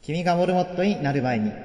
君がモルモットになる前に。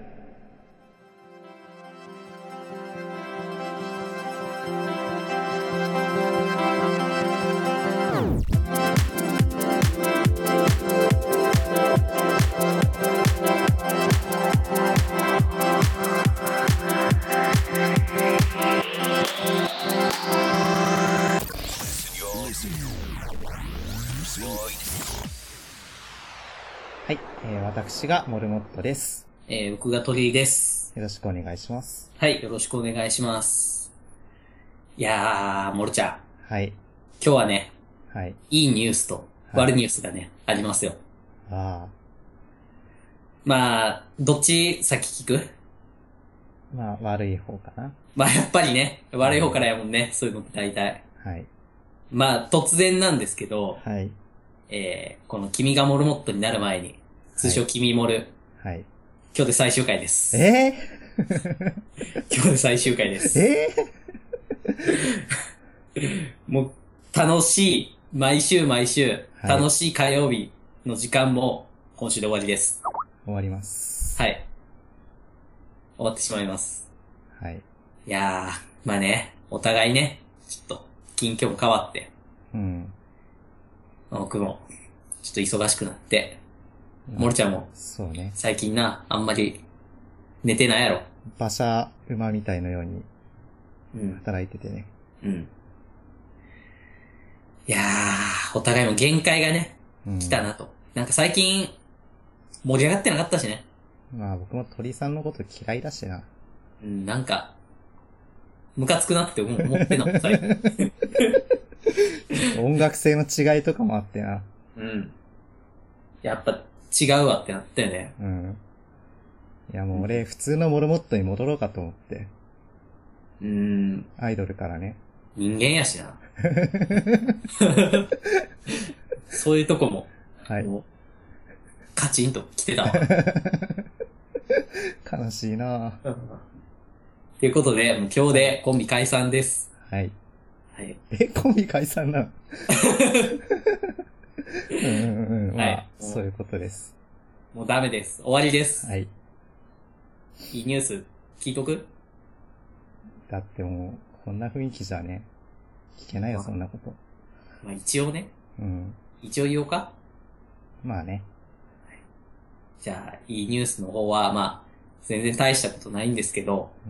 はい、私がモルモットです。 僕が鳥居です。 よろしくお願いします。 はい、よろしくお願いします。いやー、モルちゃん。 はい。 今日はね、 はい。 いいニュースと悪ニュースがね、ありますよ。 ああ。 まあ、どっち先聞く？ まあ、悪い方かな。 まあ、やっぱりね、悪い方からやもんね、そういうのって大体。 はい。 まあ、突然なんですけど、 はい。 この君がモルモットになる前に、通称君モル、 はい。 今日で最終回です。今日で最終回です。もう、楽しい、毎週、楽しい火曜日の時間も、今週で終わりです。 終わります。 はい。終わってしまいます。 はい。 いやー、まあね、お互いね、ちょっと、近況も変わって、 うん。 僕も、ちょっと忙しくなって、モルちゃんも、 そうね。 最近な、あんまり、寝てないやろ。 馬車馬みたいのように、 うん。 働いててね。 うん。いやー、お互いも限界がね、来たなと。なんか最近、盛り上がってなかったしね。 まあ僕も鳥さんのこと嫌いだしな。 うん、なんか、ムカつくなって思ってんの、最近。 音楽性の違いとかもあってな。 うん。やっぱ違うわってなったよね。 うん。いやもう俺、普通のモルモットに戻ろうかと思って。アイドルからね。 人間やしな。そういうとこも、 はい。 もうカチンと来てたわ。 悲しいなぁ。 ということで、もう今日でコンビ解散です。 はい。 はい。 コンビ解散なのまあ、 はい、 そういうことです。 もうダメです。終わりです。 はい。 いいニュース、聞いとく？ だってもう、こんな雰囲気じゃね、聞けないよ、そんなこと。 まあ一応ね。 うん。 一応言おうか？ まあね。 じゃあ、いいニュースの方は、まあ、全然大したことないんですけど、 うん。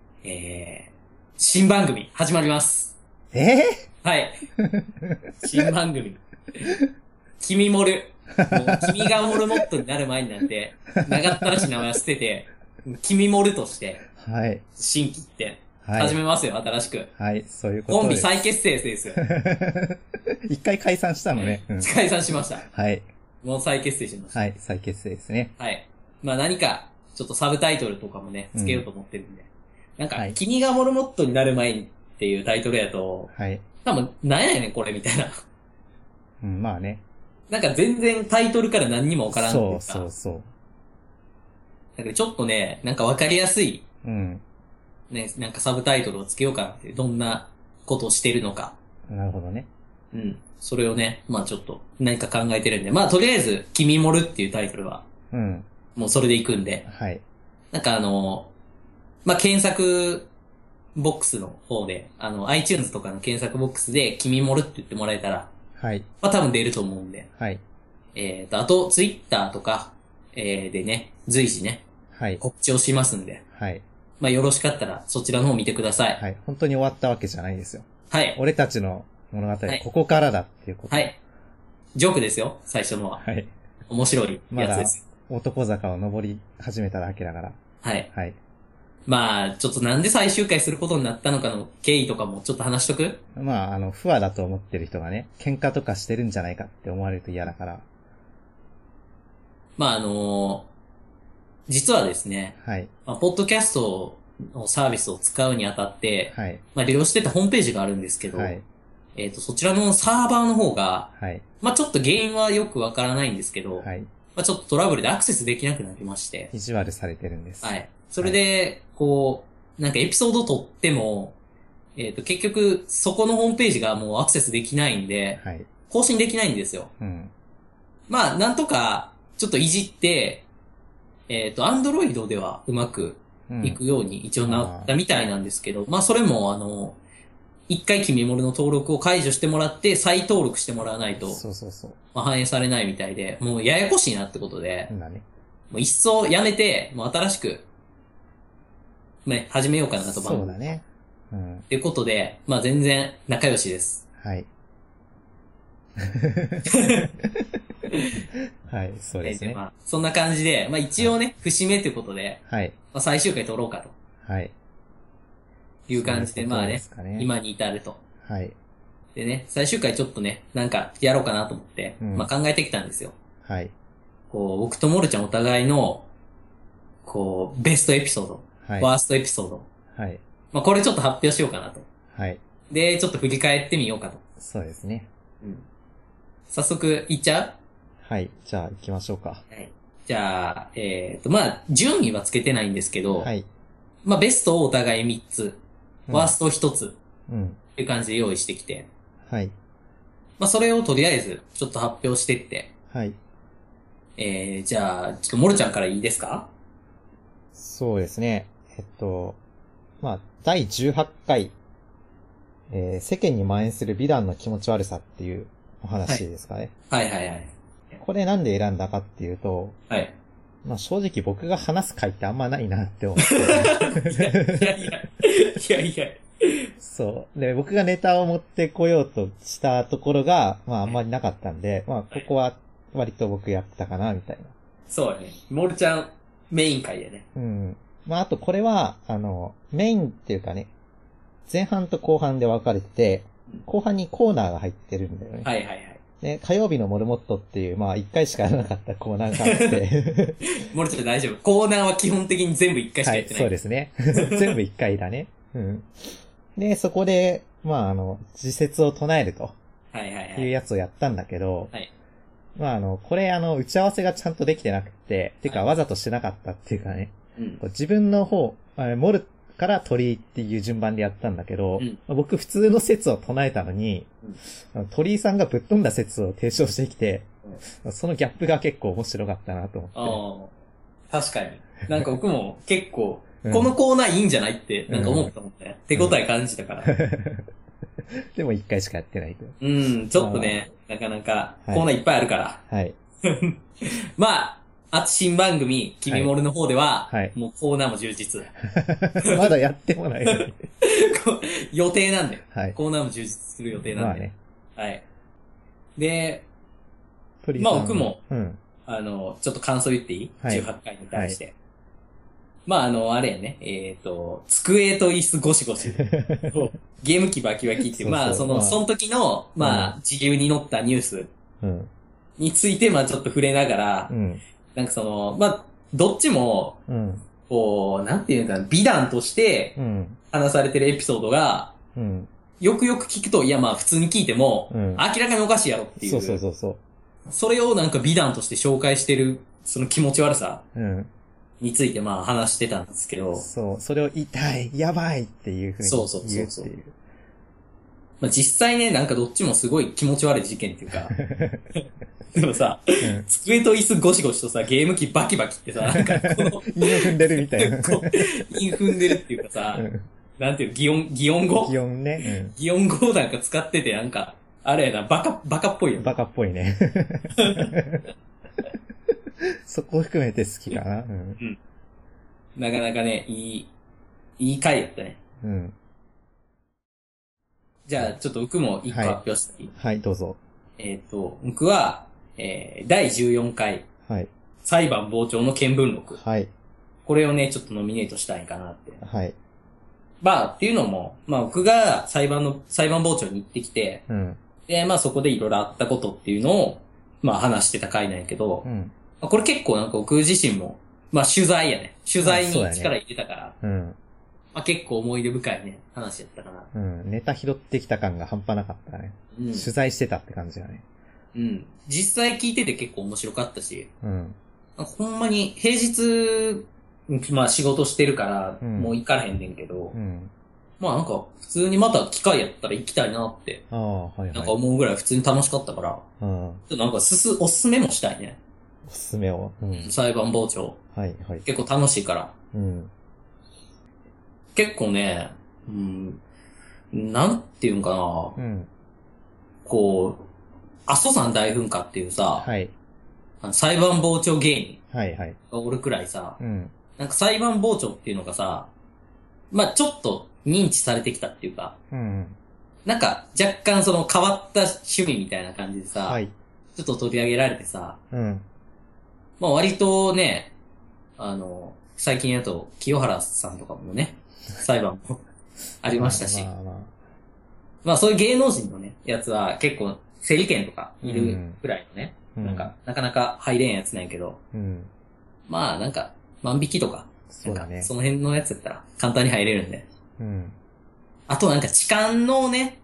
新番組始まります。はい。新番組。君モル。もう君がモルモットになる前になんて、長ったらしい名前を捨てて、君モルとして、 はい。 新規ってはい。 始めますよ、新しく。 はい、そういうことです。 コンビ再結成ですよ。 一回解散したのね。うん、 解散しました。 はい。 もう再結成しました。 はい、再結成ですね。 はい。まあ何か、ちょっとサブタイトルとかもね、つけようと思ってるんで。なんか、 はい、 君がモルモットになる前にっていうタイトルやと、 はい。 多分、なんやねんこれみたいな。 うん、まあね。 なんか全然タイトルから何にもわからんっていうか。 そう。 だからちょっとね、なんかわかりやすい。 うん。 ね、なんかサブタイトルをつけようかなって、どんなことをしてるのか。 なるほどね。 うん。それをね、まあちょっと何か考えてるんで、まあとりあえず、君モルっていうタイトルは、 うん。 もうそれでいくんで。 はい。 なんかまあ検索ボックスの方で、iTunes とかの検索ボックスで、君モルって言ってもらえたら、 はい。 まあ多分出ると思うんで。 はい。 あと、Twitter とか、でね、随時ね、 はい。 告知をしますんで。 はい。 まあよろしかったら、そちらの方見てください。 はい。本当に終わったわけじゃないですよ。 はい。 俺たちの物語、 はい、 ここからだっていうこと。 はい。ジョークですよ、最初のは。 はい。 面白いやつですよ。 まだ男坂を登り始めただけだから。 はい。 はい。 まあ、ちょっとなんで最終回することになったのかの経緯とかもちょっと話しとく？ まあ、不和だと思ってる人がね、喧嘩とかしてるんじゃないかって思われると嫌だから。 まあ実はですね、 はい。 まあ、ポッドキャストのサービスを使うにあたって、 はい。 まあ利用してたホームページがあるんですけど、 はい。 そちらのサーバーの方が、 はい。 まあちょっと原因はよくわからないんですけど、 はい。 まあちょっとトラブルでアクセスできなくなりまして。 意地悪されてるんです。 はい。それで、こう、なんかエピソード撮っても、結局、そこのホームページがもうアクセスできないんで、 はい。 更新できないんですよ。 うん。 まあ、なんとか、 ちょっといじって、アンドロイドではうまくいくように一応なったみたいなんですけど、まあそれも一回君モルの登録を解除してもらって再登録してもらわないと、 そうそうそう。 まあ反映されないみたいで、もうややこしいなってことで、 ね、 もう一層やめて、もう新しく、ね、始めようかなと。 そうだね。 うん。っていうことで、まあ全然仲良しです。 はい。はい、そうですね。 まあ、そんな感じで、まあ一応ね、節目ということで、 はい。 まあ最終回撮ろうかと。 はい。 いう感じで、まあね、今に至ると。 はい。 でね、最終回ちょっとね、なんかやろうかなと思って、まあ考えてきたんですよ。 はい。 こう、僕とモルちゃんお互いの、こう、ベストエピソード、ワーストエピソード。はい。まあこれちょっと発表しようかなと。はい。で、ちょっと振り返ってみようかと。 そうですね。 うん。早速、いっちゃう？ はい。じゃあ、行きましょうか。 はい。じゃあ、まあ、順位はつけてないんですけど、はい。まあ、ベストをお互い3つ、ワースト1つ、うん。っていう感じで用意してきて、はい。まあ、それをとりあえず、ちょっと発表してって、はい。じゃあ、ちょっとモルちゃんからいいですか？ そうですね。まあ、第18回、世間に蔓延する美談の気持ち悪さっていうお話ですかね。はい、はい、はいはい。これなんで選んだかっていうと、はい。まあ正直僕が話す回ってあんまないなって思って。いやいや。そう。で、僕がネタを持ってこようとしたところが、まああんまりなかったんで、まあここは割と僕やってたかな、みたいな。 そうね。モルちゃんメイン回やね。 うん。まああとこれは、メインっていうかね、前半と後半で分かれてて、後半にコーナーが入ってるんだよね。はいはいはい。で、火曜日のモルモットっていう、まあ一回しかやらなかったコーナーがあって。 モルちゃん大丈夫。コーナーは基本的に全部一回しかやってない。 はい、そうですね。全部一回だね。うん。で、そこで、まあ自説を唱えると。はいはいはい。いうやつをやったんだけど、はい。まあこれ打ち合わせがちゃんとできてなくて、てかわざとしなかったっていうかね。うん。自分の方、モルから鳥居っていう順番でやったんだけど、うん、僕普通の説を唱えたのに、うん、鳥居さんがぶっ飛んだ説を提唱してきて、うん、そのギャップが結構面白かったなと思って。ああ、確かに。なんか僕も結構、このコーナーいいんじゃないってなんか思ったもんね。手応え感じたから。 でも一回しかやってないと。 うん、ちょっとね、なかなかコーナーいっぱいあるから。はい。まあ、新番組、君モルの方では、はい、もうコーナーも充実。 まだやってもないのに。 予定なんで、はい。コーナーも充実する予定なんで。まあね。はい。で、まあ僕も、うん、ちょっと感想言っていい？はい、18回に対して。はい、まああれやね、机と椅子ゴシゴシ。ゲーム機バキバキっていう、まあその時の、まあ、自由に乗ったニュースについて、まあちょっと触れながら、うんなんかまあ、どっちも、うん、こう、なんていうか、美談として、話されてるエピソードが、うん、よくよく聞くと、いやまあ普通に聞いても、うん、明らかにおかしいやろっていう。そう。それをなんか美談として紹介してる、その気持ち悪さ、についてまあ話してたんですけど。 そう、それを痛い、やばいっていうふうに言うっていう。そう。 まあ実際ね、なんかどっちもすごい気持ち悪い事件っていうか、でもさ、うん、机と椅子ゴシゴシとさ、ゲーム機バキバキってさ、なんかこの、 韻を踏んでるみたいな。 韻踏んでるっていうかさ、うん、なんていう擬音語擬音ね、 うん。擬音語なんか使ってて、なんか、あれやな、バカっぽいよね。 バカっぽいね。そこを含めて好きかな。うん。 なかなかね、いい回やったね。うん。じゃあ、ちょっと僕も一個発表していい？ はい、どうぞ。 僕は、第14回、はい。裁判傍聴の見聞録。はい。これをね、ちょっとノミネートしたいかなって。はい。まあ、っていうのも、まあ僕が裁判傍聴に行ってきて、うん。で、まあそこでいろいろあったことっていうのを、まあ話してた回なんやけど、うん。まあ、これ結構なんか僕自身も、まあ取材やね。取材に力入れたから、うん。まあ結構思い出深いね、話やったかな。 うん。ネタ拾ってきた感が半端なかったね。うん。取材してたって感じだね。 うん。実際聞いてて結構面白かったし。うん。ほんまに平日、まあ仕事してるから、もう行かれへんねんけど、うん。まあなんか普通にまた機会やったら行きたいなって、はいはい。なんか思うぐらい普通に楽しかったから、うん。なんかおすすめもしたいね。 おすすめを。 うん。裁判傍聴。 はいはい。 結構楽しいから。 うん。 結構ね、うん、なんていうんかな。 うん。 こう、阿蘇山大噴火っていうさ、 はい。 裁判傍聴芸人はいはい。 がおるくらいさ、 うん。 なんか裁判傍聴っていうのがさ、まあちょっと認知されてきたっていうか、 うん。 なんか若干その変わった趣味みたいな感じでさ、 はい。 ちょっと取り上げられてさ、 うん。 まあ割とね、最近だと清原さんとかもね、裁判もありましたし、まあそういう芸能人のね、やつは結構整理券とかいるくらいのね、なんかなかなか入れんやつなんやけど、まあなんか万引きとか、 そうだね。 その辺のやつやったら簡単に入れるんで。 うん。 あとなんか痴漢のね、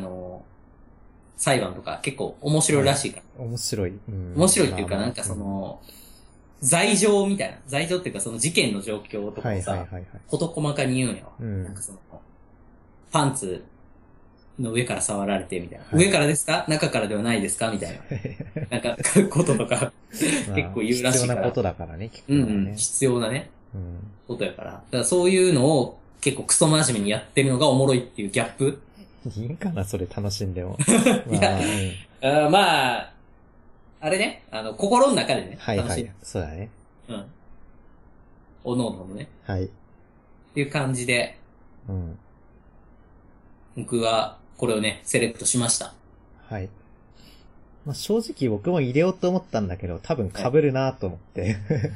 裁判とか結構面白いらしいから。 面白い。 面白いっていうかなんかその、罪状みたいな。罪状っていうかその事件の状況とかをさ、事細かに言うんよ。なんかその、パンツの上から触られてみたいな。上からですか？中からではないですか？みたいな。なんか、こととか、結構言うらしいから。必要なことだからね、 必要なね。ことやから。だからそういうのを結構クソ真面目にやってるのがおもろいっていうギャップ。 いいんかな、それ楽しんでも。 いや、まあ、あれね、心の中でね。 はいはい。そうだね。 うん。おのおののね。 はい。 っていう感じで。 うん。 僕は、これをね、セレクトしました。 はい。まあ、正直僕も入れようと思ったんだけど、多分被るなと思って。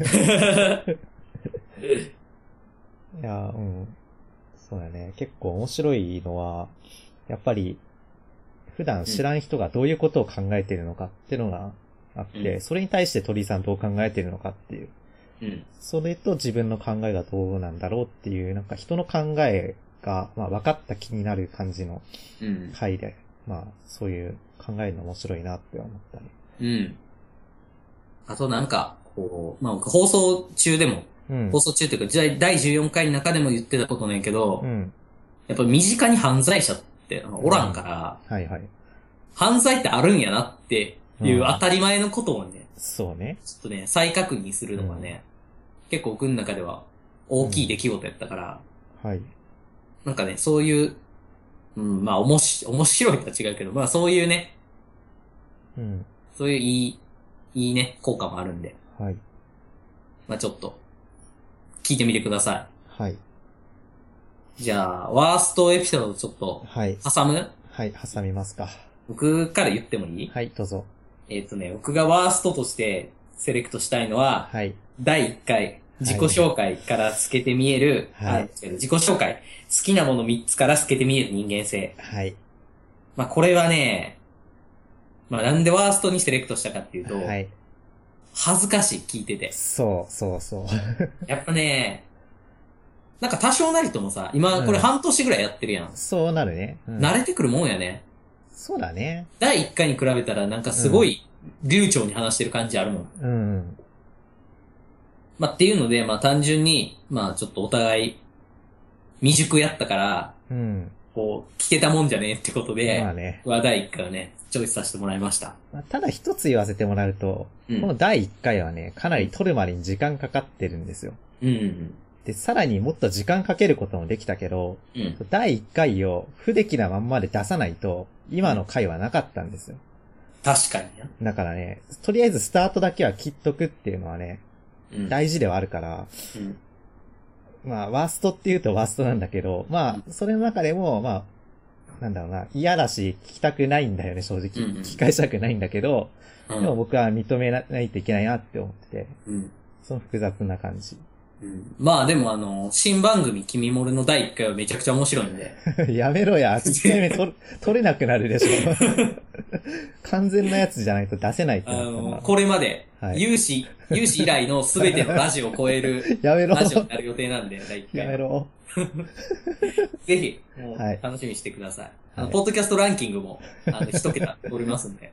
いや、うん。そうだね。結構面白いのは、やっぱり、普段知らん人がどういうことを考えているのかっていうのがあって、それに対して鳥居さんどう考えているのかっていう。それと自分の考えがどうなんだろうっていう、なんか人の考えが、まあ分かった気になる感じの回で、まあそういう考えるの面白いなって思ったね。あとなんか、こう、まあ放送中でも、放送中っていうか、第14回の中でも言ってたことねんけど、やっぱ身近に犯罪者っておらんから、犯罪ってあるんやなっていう当たり前のことをね、 そうね。 ちょっとね、再確認するのがね、結構僕の中では大きい出来事やったから、なんかね、そういう、まあ面白いとは違うけど、まあそういうね、そういういいね、効果もあるんで、まあちょっと、聞いてみてください。 じゃあ、ワーストエピソードちょっと、挟む？ はい、挟みますか。 僕から言ってもいい？ はい、どうぞ。 僕がワーストとしてセレクトしたいのは、第1回、自己紹介から透けて見える、自己紹介、好きなもの3つから透けて見える人間性。まあこれはね、まあなんでワーストにセレクトしたかっていうと、恥ずかしい、聞いてて。 そう。 やっぱね、なんか多少なりともさ、今これ半年ぐらいやってるやん。 そうなるね。 慣れてくるもんやね。 そうだね。 第1回に比べたらなんかすごい流暢に話してる感じあるもん。 まあっていうので、まあ単純に、まあちょっとお互い未熟やったから、こう、聞けたもんじゃねえってことで、 まあね。 第1回をね、チョイスさせてもらいました。 ただ一つ言わせてもらうと、この第1回はね、かなり撮るまでに時間かかってるんですよ。で、さらにもっと時間かけることもできたけど、第1回を不出来なまんまで出さないと、今の回はなかったんですよ。 確かにね。 だからね、とりあえずスタートだけは切っとくっていうのはね、大事ではあるから、まあ、ワーストって言うとワーストなんだけど、まあ、それの中でも、まあ、なんだろうな、嫌だし、聞きたくないんだよね、正直。聞き返したくないんだけど、でも僕は認めないといけないなって思ってて、その複雑な感じ。 まあでも新番組君モルの第1回はめちゃくちゃ面白いんで。 やめろや、1回目取れなくなるでしょ。完全なやつじゃないと出せないってこれまで、有志以来のすべてのラジオを超えるラジオになる予定なんで、第1回。 やめろ。 ぜひ、もう楽しみにしてください。ポッドキャストランキングも、一桁取りますんで。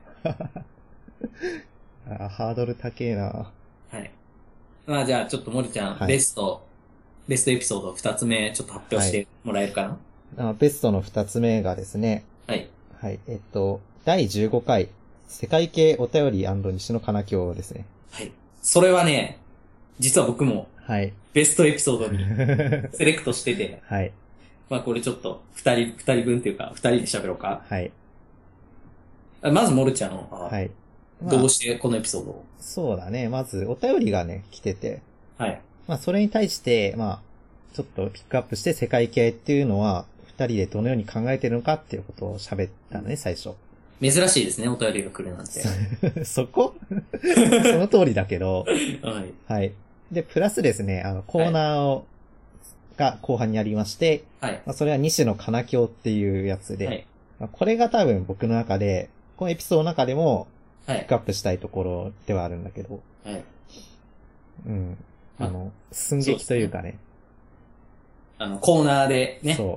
ハードル高えな。 まあじゃあちょっと森ちゃん、ベストエピソード2つ目ちょっと発表してもらえるかな？ ベストの2つ目がですね。第15回、世界系お便り&西野カナ教ですね。 それはね、実は僕も、 はい。 ベストエピソードにセレクトしてて、 はい。 まあこれちょっと、二人分っていうか、二人で喋ろうか。 はい。 まず、モルちゃんは、 はい。 どうしてこのエピソードを、 そうだね。まず、お便りがね、来てて。 はい。 まあ、それに対して、まあ、ちょっとピックアップして世界系っていうのは、二人でどのように考えてるのかっていうことを喋ったね、最初。 珍しいですね、お便りが来るなんて。 そこその通りだけど。 はい。 はい。で、プラスですね、コーナーを、が後半にありまして、 はい。 まあ、それは西野カナキョウっていうやつで、 はい。 まあ、これが多分僕の中で、このエピソードの中でも、 はい。 ピックアップしたいところではあるんだけど、 はい。 うん。寸劇というかね。 コーナーでね。 そう。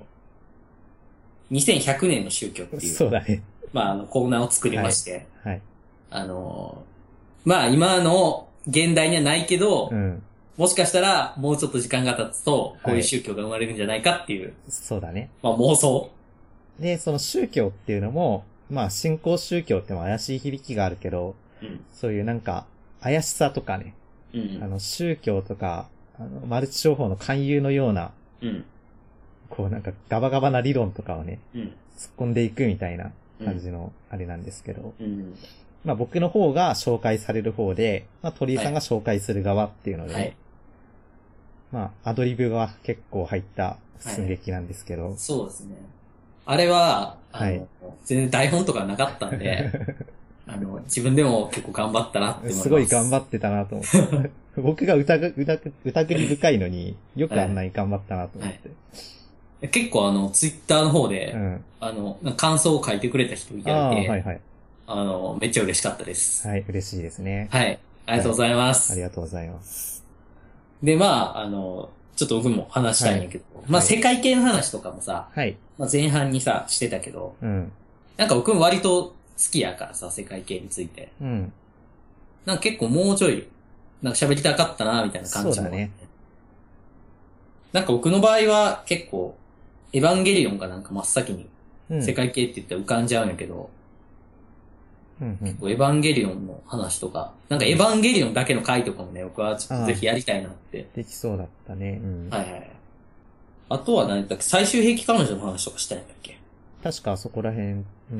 2100年の宗教っていう。 そうだね。 まあ、コーナーを作りまして。 はい。 まあ、今の現代にはないけど、 うん。 もしかしたら、もうちょっと時間が経つと、こういう宗教が生まれるんじゃないかっていう。 そうだね。 まあ、妄想。 で、その宗教っていうのも、まあ、新興宗教っても怪しい響きがあるけど、 うん、 そういうなんか、怪しさとかね、 うん、 宗教とか、マルチ商法の勧誘のような、 うん、 こうなんかガバガバな理論とかをね、 うん、 突っ込んでいくみたいな感じのあれなんですけど、 うん、 まあ僕の方が紹介される方で、まあ鳥居さんが紹介する側っていうので、 はい、 まあアドリブが結構入った寸劇なんですけど、 はい、そうですね。あれは、 はい、 全然台本とかなかったんで、自分でも結構頑張ったなって思います。 すごい頑張ってたなと思って。僕が疑り深いのによくあんなに頑張ったなと思って。 はい、結構ツイッターの方で、感想を書いてくれた人いて、 はいはい、 めっちゃ嬉しかったです。 はい、嬉しいですね。 はい。ありがとうございます。 はい、ありがとうございます。 で、まあ、ちょっと僕も話したいんだけど、まあ、世界系の話とかもさ、 はい。 まあ、前半にさ、してたけど、 うん。 なんか僕も割と好きやからさ、世界系について。 うん。 なんか結構もうちょい、なんか喋りたかったな、みたいな感じも。そうだね。なんか僕の場合は結構、エヴァンゲリオンがなんか真っ先に、世界系って言ったら浮かんじゃうんやけど、結構エヴァンゲリオンの話とか、なんかエヴァンゲリオンだけの回とかもね、僕はちょっとぜひやりたいなって。 できそうだったね。うん。 はいはい。あとは何だっけ、最終兵器彼女の話とかしたいんだっけ。 確かそこら辺。 うん。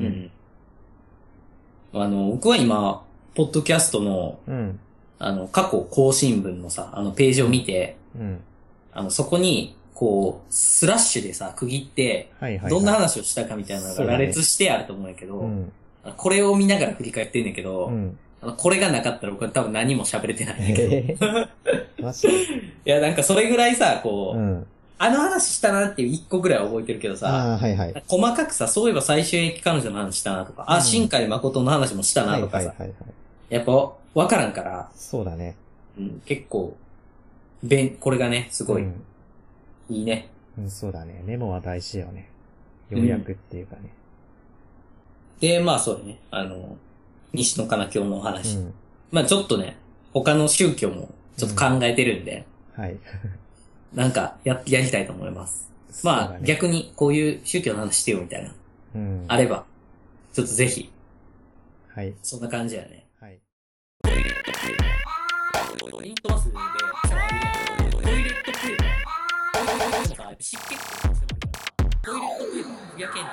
僕は今、ポッドキャストの、過去更新文のさ、ページを見て、そこに、こう、スラッシュでさ、区切って、どんな話をしたかみたいなのが羅列してあると思うんやけど、これを見ながら振り返ってんねんけど、これがなかったら僕は多分何も喋れてないんだけど。いや、なんかそれぐらいさ、こう、あの話したなっていう一個ぐらいは覚えてるけどさ、細かくさ、そういえば最終兵器彼女の話したなとか、新海誠の話もしたなとかさ、やっぱわからんから、 そうだね。 結構、これがね、すごい、いいね。 そうだね。メモは大事よね。要約っていうかね。 で、まあそうだね。西野カナ教のお話。まあちょっとね、他の宗教もちょっと考えてるんで。 はい。 なんか、やりたいと思います。まあ、逆にこういう宗教の話してよみたいな。あれば、ちょっとぜひ。 はい。 そんな感じやね。 はい。 トイレットバスで、トイレットプール。湿気ってトイレットプールのふやけん。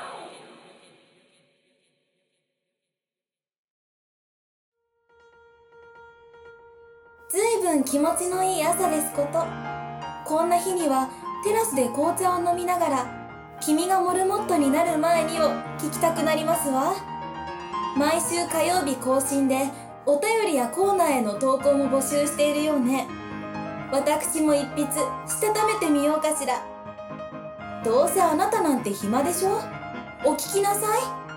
ずいぶん気持ちのいい朝ですこと。こんな日にはテラスで紅茶を飲みながら君がモルモットになる前にを聞きたくなりますわ。毎週火曜日更新でお便りやコーナーへの投稿も募集しているようね。私も一筆したためてみようかしら。どうせあなたなんて暇でしょ。お聞きなさい。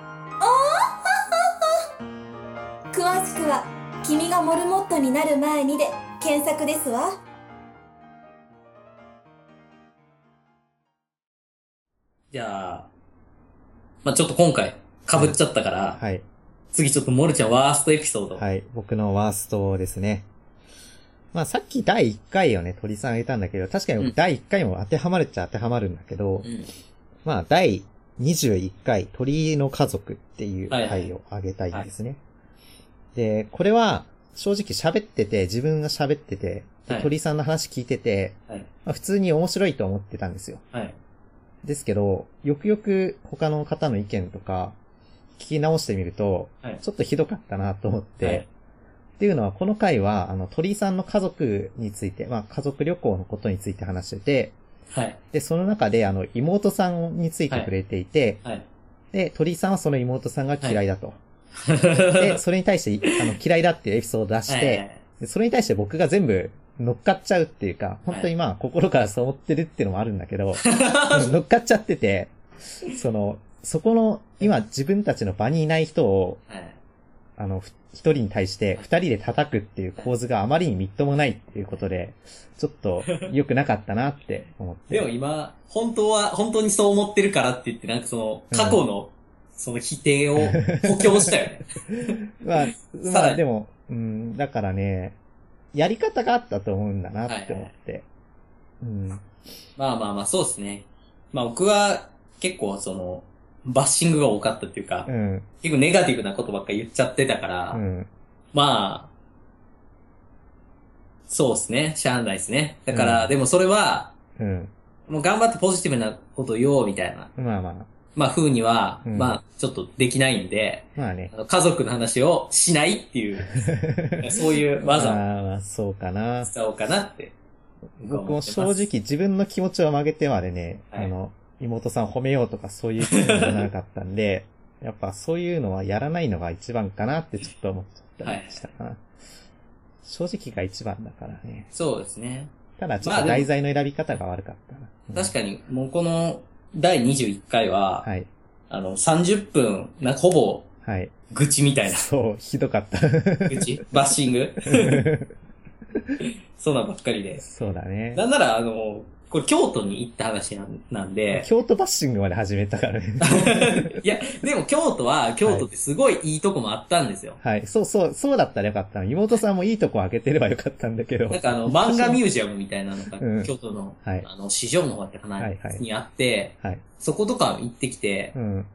詳しくは君がモルモットになる前にで検索ですわ。 じゃあ、まあちょっと今回被っちゃったから、 はい。 次ちょっとモルちゃんワーストエピソード。 はい。僕のワーストですね。まあさっき第1回をね、鳥さんあげたんだけど、確かに第1回も当てはまるっちゃ当てはまるんだけど、まあ第21回鳥の家族っていう回をあげたいんですね。で、これは正直喋ってて、自分が喋ってて、鳥居さんの話聞いてて、普通に面白いと思ってたんですよ。ですけど、よくよく他の方の意見とか、聞き直してみると、ちょっとひどかったなと思って、っていうのは、この回は、鳥居さんの家族について、家族旅行のことについて話してて、で、その中で、妹さんについて触れていて、で、鳥居さんはその妹さんが嫌いだと。で、それに対して、嫌いだっていうエピソードを出して、でそれに対して僕が全部乗っかっちゃうっていうか、本当に心からそう思ってるっていうのもあるんだけど、乗っかっちゃってて、そこの、今自分たちの場にいない人を、一人に対して二人で叩くっていう構図があまりにみっともないっていうことで、ちょっと良くなかったなって思って。 でも今、本当にそう思ってるからって言って、過去の、否定を補強したよね。 でも、だからね、やり方があったと思うんだなって思って。 そうですね。僕は結構バッシングが多かったっていうか、結構ネガティブなことばっかり言っちゃってたから、そうですね。しゃあないですね。だから、でもそれは、もう頑張ってポジティブなことを言おうみたいな。風には、ちょっとできないんで、家族の話をしないっていう、そういう技を。そうかな。 使おうかなって。 僕も正直自分の気持ちを曲げてまでね、妹さん褒めようとかそういう気持ちがなかったんで、やっぱそういうのはやらないのが一番かなってちょっと思っちゃったりしたかな。正直が一番だからね。 そうですね。 ただちょっと題材の選び方が悪かったな。確かに、もうこの第21回は、30分、ほぼ、愚痴みたいな。 そう、ひどかった。 愚痴バッシングそうなんばっかりで。 そうだね。 なんなら、これ京都に行った話なんで。 京都バッシングまで始めたからね。 いや、でも京都ってすごいいいとこもあったんですよ。 そうだったらよかった。妹さんもいいとこ開けてればよかったんだけど。 漫画ミュージアムみたいなのが、京都の、市場の方って話にあって、そことか行ってきて、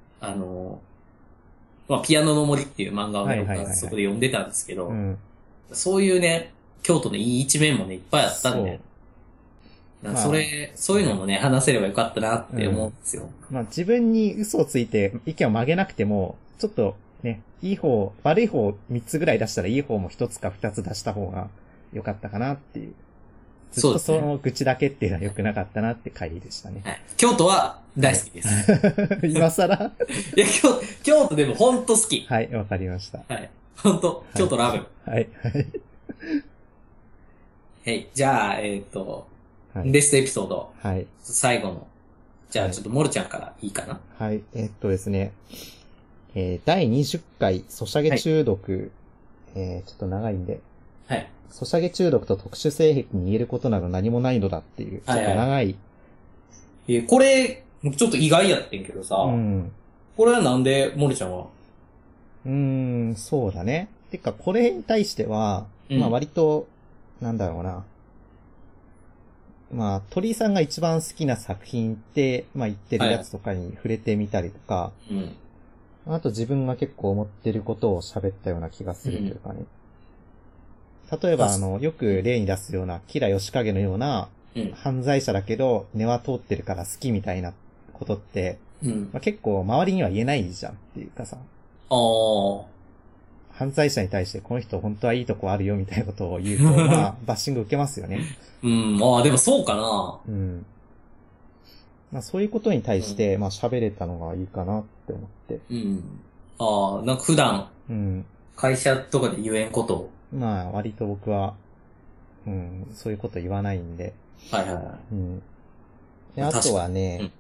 ピアノの森っていう漫画をそこで読んでたんですけど、そういうね、京都のいい一面もね、いっぱいあったんで、そういうのもね、話せればよかったなって思うんですよ。 自分に嘘をついて意見を曲げなくても、ちょっとね、悪い方3つぐらい出したらいい方も1つか2つ出した方が良かったかなっていう。ずっとその愚痴だけっていうのは良くなかったなって回でしたね。 京都は大好きです。 今更いや、京都でもほんと好き。 はい、わかりました。 ほんと、京都ラブ。じゃあ、ベストエピソード。最後の。じゃあ、ちょっとモルちゃんからいいかな。 ですね。第20回、ソシャゲ中毒。ちょっと長いんで。ソシャゲ中毒と特殊性癖に言えることなど何もないのだっていう、ちょっと長い。 これ、ちょっと意外やってんけどさ。これはなんで、モルちゃんはそうだね。てか、これに対しては、割と、なんだろうな。鳥居さんが一番好きな作品って、言ってるやつとかに触れてみたりとか、あと自分が結構思ってることを喋ったような気がするというかね。例えば、よく例に出すような、キラヨシカゲのような、犯罪者だけど、根は通ってるから好きみたいなことって、結構周りには言えないじゃんっていうかさ。犯罪者に対してこの人本当はいいとこあるよみたいなことを言うと、バッシング受けますよね。 でもそうかな。そういうことに対して、喋れたのがいいかなって思って。 なんか普段、会社とかで言えんことを。 割と僕は、そういうこと言わないんで。であとはね、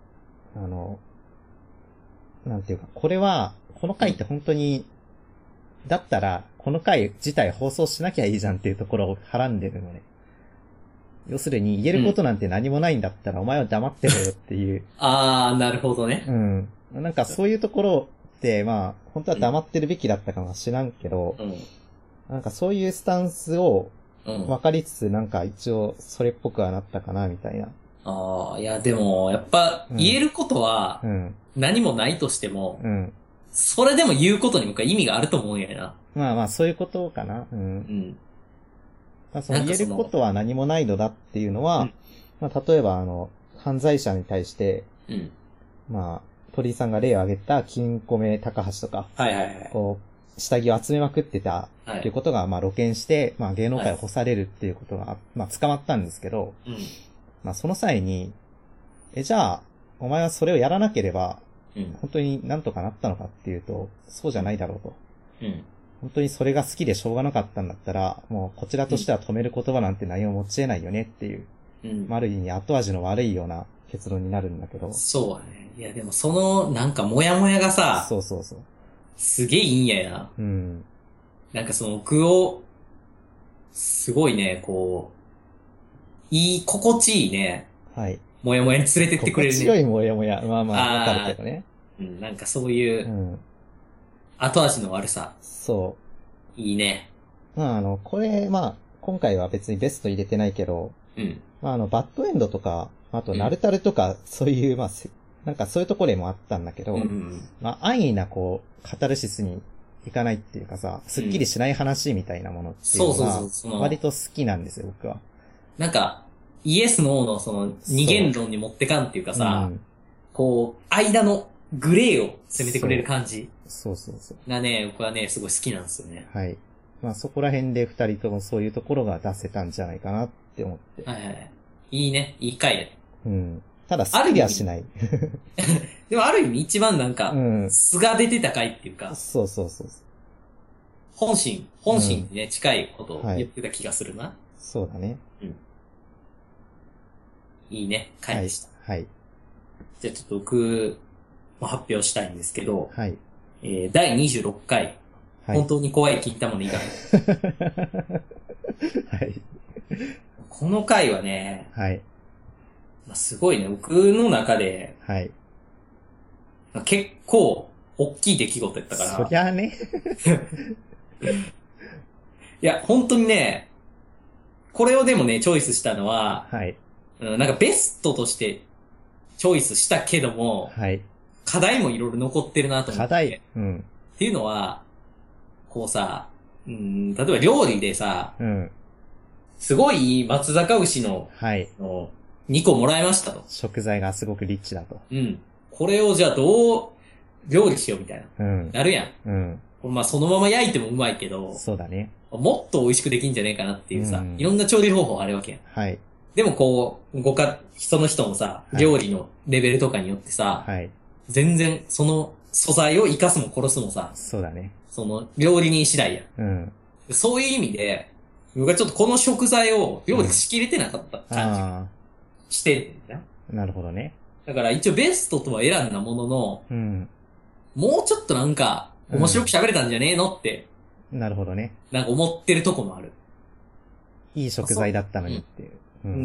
なんていうか、この回って本当に、だったら、この回自体放送しなきゃいいじゃんっていうところをはらんでるのね。要するに、言えることなんて何もないんだったら、お前は黙ってろよっていう。 なるほどね。 なんかそういうところって、本当は黙ってるべきだったかもしらんけど、なんかそういうスタンスを分かりつつ、なんか一応それっぽくはなったかな、みたいな。 いやでも、やっぱ、言えることは、何もないとしても、 それでも言うことに僕は意味があると思うんやな。 まあまあ、そういうことかな。うん。まあ、その言えることは何もないのだっていうのは、まあ、例えば犯罪者に対して、まあ、鳥居さんが例を挙げた金庫目高橋とか、こう、下着を集めまくってたっていうことが、まあ、露見して、まあ、芸能界を干されるっていうことが、まあ、捕まったんですけど、まあ、その際に、じゃあ、お前はそれをやらなければ、本当になんとかなったのかっていうと、そうじゃないだろうと。本当にそれが好きでしょうがなかったんだったら、もうこちらとしては止める言葉なんて何も持ち得ないよねっていう、ある意味後味の悪いような結論になるんだけど。 そうね。いやでもその、なんかモヤモヤがさ、 そうそうそう。 すげえいいんやな。なんかその僕を、すごいね、こう、心地いいね。モヤモヤに連れてってくれるね。 心地よいモヤモヤ。まあまあ、わかるけどね。 なんかそういう、後味の悪さ。 そう。 いいね。 まあこれ、まあ、今回は別にベスト入れてないけど、まあバッドエンドとか、あと、ナルタルとか、そういう、まあ、なんかそういうところもあったんだけど、まあ、安易なこう、カタルシスにいかないっていうかさ、スッキリしない話みたいなものっていうのは、割と好きなんですよ、僕は。 なんか、イエス・ノーのその二元論に持ってかんっていうかさ、こう、間のグレーを攻めてくれる感じ。 そうそうそう。 がね、僕はね、すごい好きなんですよね。 はい。まあそこら辺で二人ともそういうところが出せたんじゃないかなって思って。 はいはい。いいね。いい回で。 ただ好きではしない。 でもある意味一番なんか、素が出てた回っていうか。 そうそうそう。 本心にね、近いことを言ってた気がするな。 そうだね。 いいね、回でした。 はい。 じゃあちょっと僕も発表したいんですけど、 はい。 第26回、本当に怖い金玉の以外。 はい。 この回はね、すごいね、僕の中で、結構、大きい出来事やったから。 そりゃあね。 いや、本当にね、これをでもね、チョイスしたのは、なんかベストとしてチョイスしたけども、課題もいろいろ残ってるなと思って。課題っていうのは、こうさ、例えば料理でさ、すごい松阪牛の、2個もらいましたと。 食材がすごくリッチだと。 これをじゃあどう料理しようみたいな。なるやん。まあそのまま焼いてもうまいけど、 そうだね。 もっと美味しくできんじゃねえかなっていうさ、いろんな調理方法あるわけやん。でもこう、その人のさ、料理のレベルとかによってさ、全然その素材を生かすも殺すもさ、 そうだね。 その料理人次第や。そういう意味で、僕はちょっとこの食材を料理しきれてなかった感じがしてるんだよ。 なるほどね。 だから一応ベストとは選んだものの、もうちょっとなんか面白く喋れたんじゃねえのって。 なるほどね。 なんか思ってるとこもある。 いい食材だったのにっていう。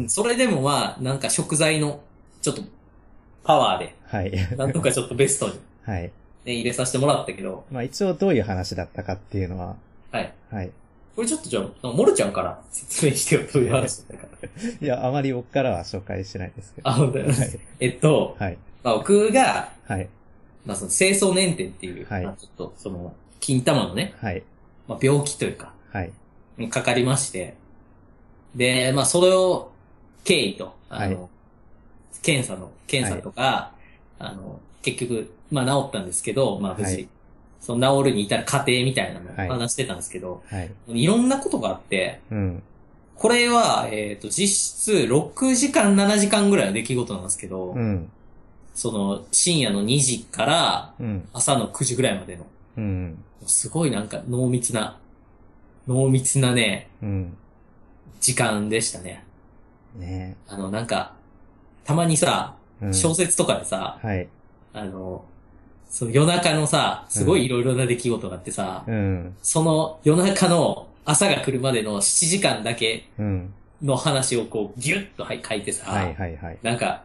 それでもまあ、なんか食材のちょっとパワーで、なんとかちょっとベストに、ね、入れさせてもらったけど。 まあ一応どういう話だったかっていうのは。 これちょっとじゃあ、モルちゃんから説明してよ、どういう話だったか。 いや、あまり僕からは紹介しないですけど。 あ、本当に。まあ僕が、まあその清掃年点っていう、まあちょっとその、金玉のね、まあ病気というか、にかかりまして、で、まあそれを経緯と、検査とか、結局、まあ治ったんですけど、まあ無事、その治るに至る過程みたいなのを話してたんですけど、いろんなことがあって、これは、実質6時間、7時間ぐらいの出来事なんですけど、その深夜の2時から朝の9時ぐらいまでの、すごいなんか濃密なね、時間でしたね。なんか、たまにさ、小説とかでさ、その夜中のさ、すごいいろいろな出来事があってさ、その夜中の朝が来るまでの7時間だけの話をこうギュッと書いてさ、なんか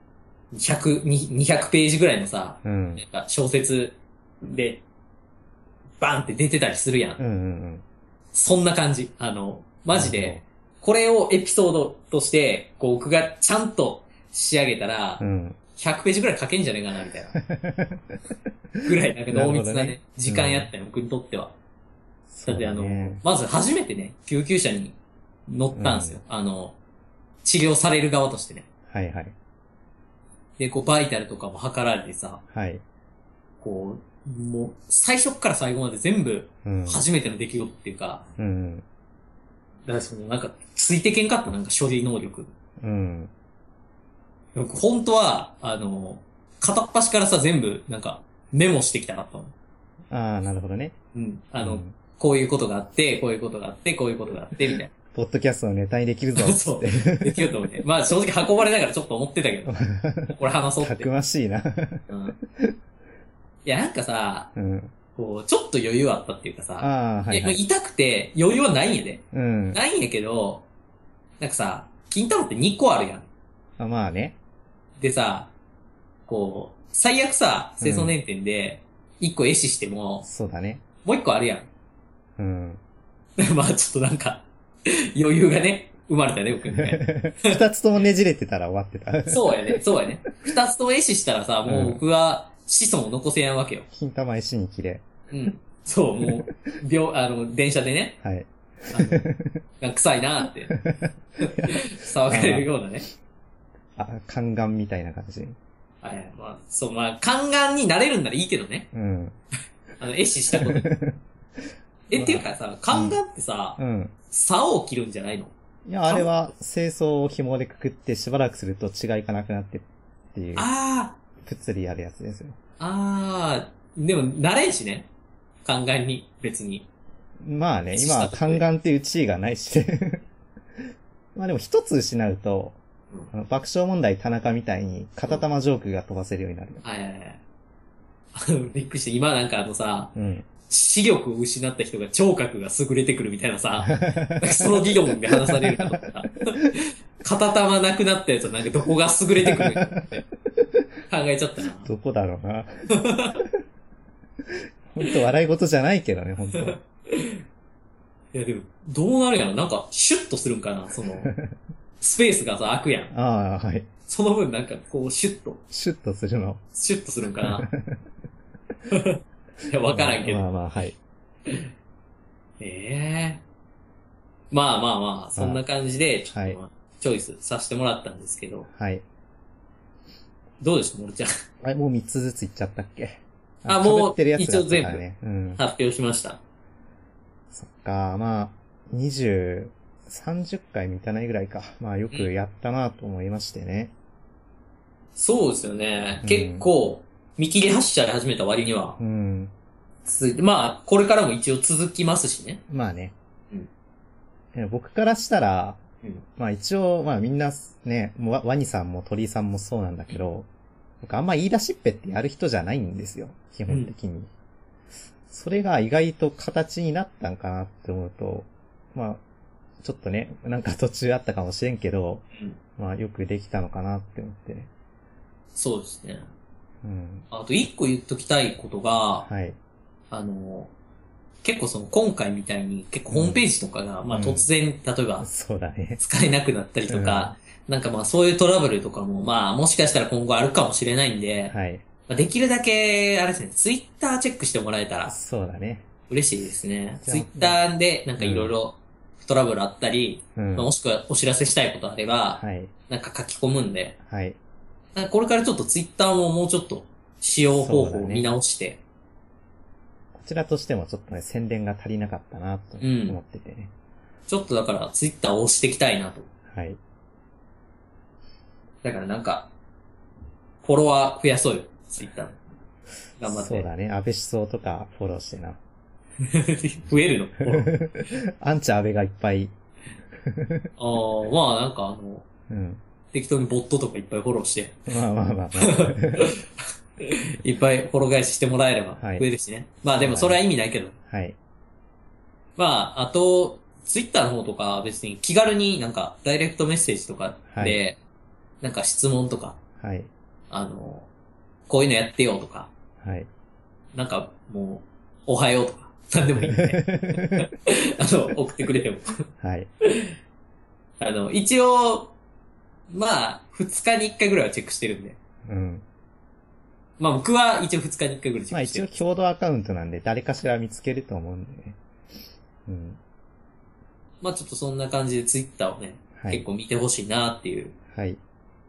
200ページぐらいのさ、なんか小説でバンって出てたりするやん。そんな感じ。マジで、これをエピソードとして、こう僕がちゃんと仕上げたら、 100ページぐらい書けんじゃねえかな、みたいな。ぐらい、なんか濃密なね、時間やったよ、僕にとっては。だってまず初めてね、救急車に乗ったんですよ。治療される側としてね。 はいはい。 で、こう、バイタルとかも測られてさ、 はい。 こう、もう、最初から最後まで全部、初めての出来事っていうか、 うん。 だからなんか、ついてけんかった、なんか処理能力。 うん。 本当は、片っ端からさ、全部、なんか、メモしてきたかったの。 ああ、なるほどね。 うん。こういうことがあって、こういうことがあって、こういうことがあって、みたいな。 ポッドキャストのネタにできるぞって。 そう。できると思って。まあ正直運ばれながらちょっと思ってたけど。これ話そうって。 たくましいな。 うん。いや、なんかさ、 うん、 こう、ちょっと余裕あったっていうかさ、 はいはい、 もう痛くて余裕はないんやで。 うん。 ないんやけど、なんかさ、金玉って2個あるやん。 あ、まあね。 でさ、こう、最悪さ、清掃年点で1個壊死しても、 そうだね。 もう1個あるやん。 うん。 まあちょっとなんか、余裕がね、生まれたね、僕ね。 2つともねじれてたら終わってた。 そうやね、そうやね。2つとも壊死したらさ、もう僕は子孫を残せやんわけよ。 金玉石に切れ。 うん。そう、もう、電車でね。 はい。 臭いなーって。騒がれるようなね。 宦官みたいな感じ。 はい、まあ、そう、まあ、宦官になれるんならいいけどね。 うん。 壊死したこと。っていうかさ、宦官ってさ、竿を切るんじゃないの？ いや、あれは、清掃を紐でくくってしばらくすると血がいかなくなってっていう。ぷっつりやるやつですよ。 でも、なれんしね。宦官に、別に。 まあね、今は宦官っていう地位がないし。まあでも一つ失うと、爆笑問題田中みたいに片玉ジョークが飛ばせるようになる。 びっくりして、今なんか視力を失った人が聴覚が優れてくるみたいなさ、その議論で話されるかとか、片玉なくなったやつはなんかどこが優れてくるって考えちゃったな。 どこだろうな。本当笑い事じゃないけどね、本当。いやでも、どうなるやろ？なんか、シュッとするんかな？スペースがさ、開くやん。 はい。 その分なんか、こう、シュッと。 シュッとするの？ シュッとするんかな。いや、わからんけど。 まあ、はい。 まあ、そんな感じで、ちょっと、チョイスさせてもらったんですけど。 はい。 どうでした、モルちゃん。 もう3つずついっちゃったっけ？ もう、一応全部、発表しました。 そっか、まあ、30回満たないぐらいか。まあ、よくやったなと思いましてね。 そうですよね。結構、見切り発車で始めた割には。まあ、これからも一応続きますしね。 まあね。僕からしたら、まあ一応、まあみんなね、ワニさんも鳥さんもそうなんだけど、僕あんま言い出しっぺってやる人じゃないんですよ。基本的に。それが意外と形になったんかなって思うと、まあ、ちょっとね、なんか途中あったかもしれんけど、まあよくできたのかなって思ってね。 そうですね。あと一個言っときたいことが、結構今回みたいに結構ホームページとかが、まあ突然、例えば、 そうだね。 使えなくなったりとか、なんかまあそういうトラブルとかも、まあもしかしたら今後あるかもしれないんで、できるだけ、あれですね、ツイッターチェックしてもらえたら、 そうだね。 嬉しいですね。ツイッターでなんかいろいろトラブルあったり、もしくはお知らせしたいことあれば、なんか書き込むんで、これからちょっとツイッターももうちょっと使用方法を見直して、 こちらとしてもちょっとね、宣伝が足りなかったなと思っててね。 ちょっとだからツイッターを押していきたいなと。だからなんか、フォロワー増やそうよ、ツイッター。頑張って。 そうだね、安倍思想とかフォローしてな。 増えるのアンチ安倍がいっぱい。 まあなんか適当にボットとかいっぱいフォローして。 まあ。 いっぱいフォロー返ししてもらえれば増えるしね。まあでもそれは意味ないけど。まあ、あと、ツイッターの方とか別に気軽になんかダイレクトメッセージとかで、なんか質問とか、こういうのやってよとか、なんかもう、おはようとか、なんでもいいんで、送ってくれても。一応、まあ、2日に1回ぐらいはチェックしてるんで。 うん。 まあ僕は一応2日に1回ぐらいチェックしてる。 まあ一応共同アカウントなんで誰かしら見つけると思うんでね。うん。 まあちょっとそんな感じでツイッターをね、はい、結構見てほしいなっていう。 はい。 い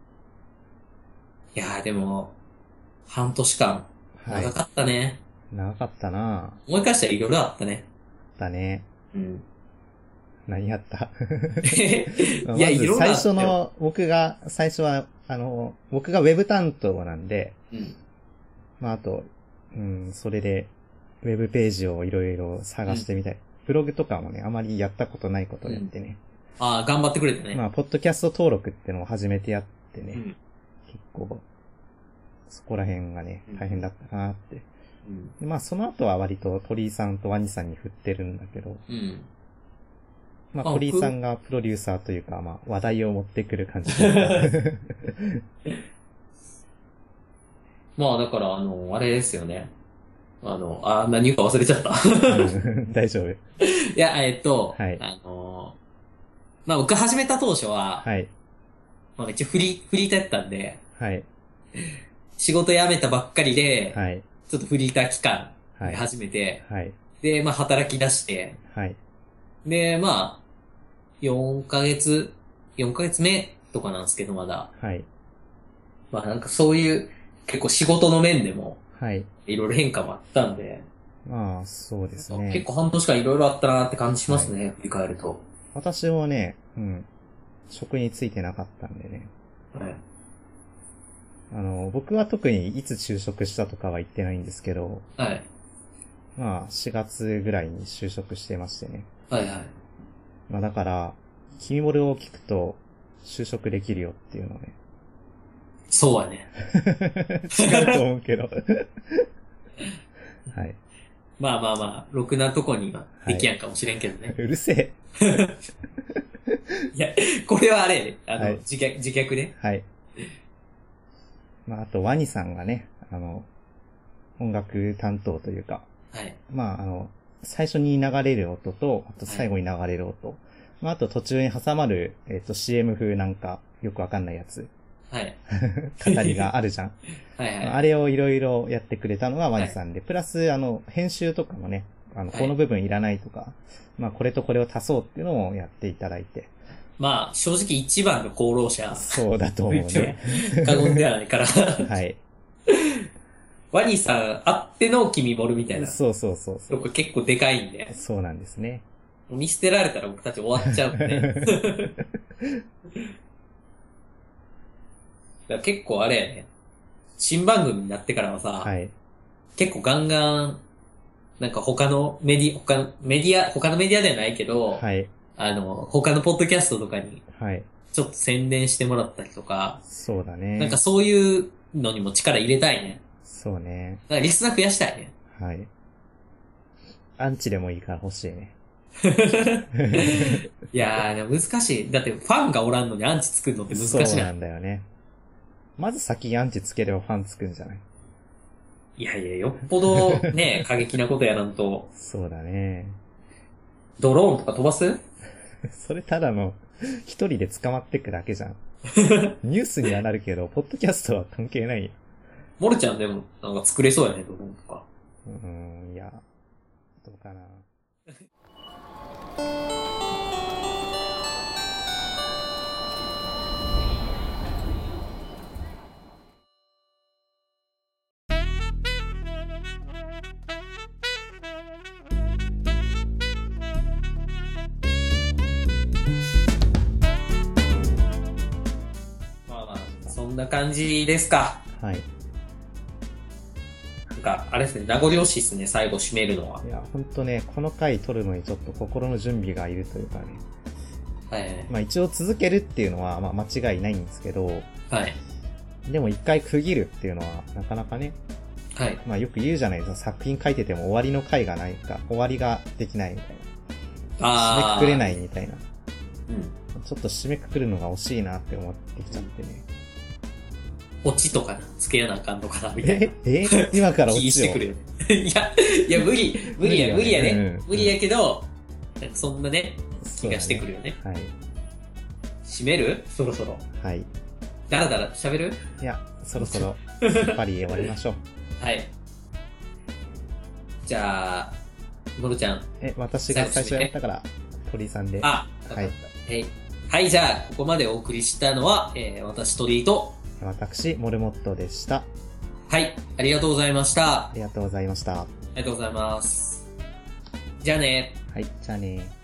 やーでも、半年間、長かったね。 はい、長かったな思い返したらいろいろあったね。 だね。 うん。 何やったいや、いろいろ最初の、最初は、僕がウェブ担当なんで、 うん。 まああと、それで、ウェブページをいろいろ探してみたい。ブログとかもね、あまりやったことないことをやってね。 ああ、頑張ってくれてね。 まあ、ポッドキャスト登録ってのを始めてやってね。結構、そこら辺がね、大変だったなって。でまあ、その後は割と鳥居さんとワニさんに振ってるんだけど。まあ、鳥居さんがプロデューサーというか、まあ、話題を持ってくる感じで。 まあ、だから、あれですよね。何言うか忘れちゃった。 大丈夫。 いや、はい。まあ僕始めた当初は、 はい。 まあめっちゃフリーターやったんで、 はい。 仕事辞めたばっかりで、 はい。 ちょっとフリーター期間で始めて、 はい。 で、まあ働き出して、 はい。 で、まあ、4ヶ月目とかなんですけど、まだ。 はい。 まあなんかそういう、結構仕事の面でも、 はい。 いろいろ変化もあったんで。 まあ、そうですね。 結構半年間いろいろあったなって感じしますね、振り返ると。 私もね、職についてなかったんでね。 はい。 僕は特にいつ就職したとかは言ってないんですけど。 はい。 まあ、4月ぐらいに就職してましてね。 はいはい。 まあだから、君もるを聞くと、就職できるよっていうのね。 そうやね。 違うと思うけど。はい。 まあまあまあ、ろくなとこにはできやんかもしれんけどね。 うるせえ。 いや、これはあれ、自虐ね。 はい。まああと、ワニさんがね、音楽担当というか。 はい。 まあ最初に流れる音と、あと最後に流れる音。はい、まああと途中に挟まる、CM 風なんか、よくわかんないやつ。 はい。 語りがあるじゃん。 はいはい。 あれをいろいろやってくれたのがワニさんで、はい、プラス編集とかもね、この部分いらないとか、まあこれとこれを足そうっていうのをやっていただいて。 まあ正直一番の功労者。 そうだと思うね。 過言ではないから。 はい。 ワニさんあっての君ボルみたいな。 そう。 これ結構でかいんで。 そうなんですね。 見捨てられたら僕たち終わっちゃうんで。結構あれやね。新番組になってからはさ、 はい、 結構ガンガン、なんか他のメディアではないけど、 はい、 他のポッドキャストとかに、 はい、 ちょっと宣伝してもらったりとか、 そうだね。 なんかそういうのにも力入れたいね。 そうね。 だからリスナー増やしたいね。 はい。アンチでもいいから欲しいね。 いやー、難しい。だってファンがおらんのにアンチ作るのって難しいな。 そうなんだよね。まず先にアンチつければファンつくんじゃない？ いやいや、よっぽどね、過激なことやらんと。 そうだね。 ドローンとか飛ばす？ それただの、一人で捕まってくだけじゃん。ニュースにはなるけど、ポッドキャストは関係ないよ。 モルちゃんでもなんか作れそうやね、ドローンとか。 いや、どうかな。 そんな感じですか。 はい。 なんか、あれですね、名残惜しいですね、最後締めるのは。 いや、ほんとね、この回撮るのにちょっと心の準備がいるというかね。 はい。 まあ一応続けるっていうのは、まあ間違いないんですけど、 はい。 でも一回区切るっていうのは、なかなかね。 はい。 まあよく言うじゃないですか、作品書いてても終わりの回がないか、終わりができないみたいな。締めくくれないみたいな。ちょっと締めくくるのが惜しいなって思ってきちゃってね。 オチとかつけやなあかんのかなみたいな。 今からオチを。 気してくるよね。いや、無理やね。無理やけど、なんかそんなね、気がしてくるよね。 はい。 締める？そろそろ。 はい。 だらだら喋る？ いや、 そろそろ、やっぱり終わりましょう。 はい。じゃあ、のるちゃん。 私が最初やったから、鳥居さんで。 はい。はい、じゃあ、ここまでお送りしたのは、私鳥居と、 私、モルモットでした。 はい、ありがとうございました。 ありがとうございました。 ありがとうございます。じゃあね。 はい、じゃあね。